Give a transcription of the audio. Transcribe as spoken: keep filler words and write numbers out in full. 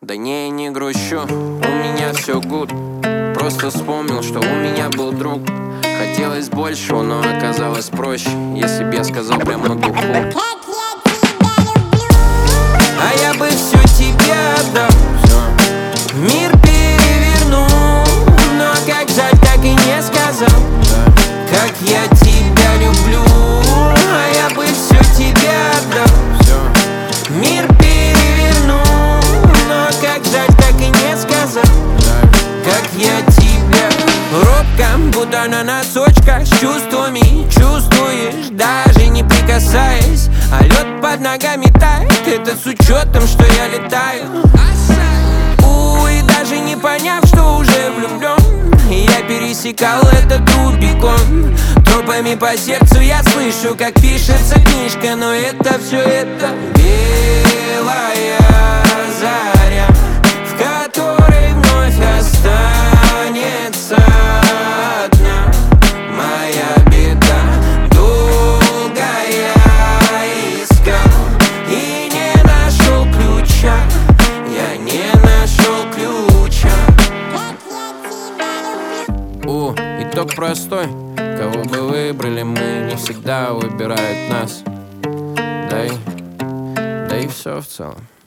Да не, не грущу, у меня все гуд. Просто вспомнил, что у меня был друг. Хотелось большего, но оказалось проще, если б я сказал прямо на духу. А я бы все тебе отдал, мир перевернул. Но как жаль, так и не сказал, как я тебя люблю. А я бы все тебе отдал, мир перевернул. Но как жаль, так и не сказал, как я тебя. Робко, будто на носочках, с чувствами чувствуешь, даже не прикасаясь. А лед под ногами тает, это с учетом, что я летаю. У, и даже не поняв, что уже влюблен, я пересекал это тупиком. Тропами по сердцу я слышу, как пишется книжка. Но это все, это белая заря, в которой вновь останется одна моя беда. Долго я искал и не нашел ключа. Я не нашел ключа. У, итог простой. Кого бы выбрали мы, не всегда выбирают нас. Да и, да и все в целом.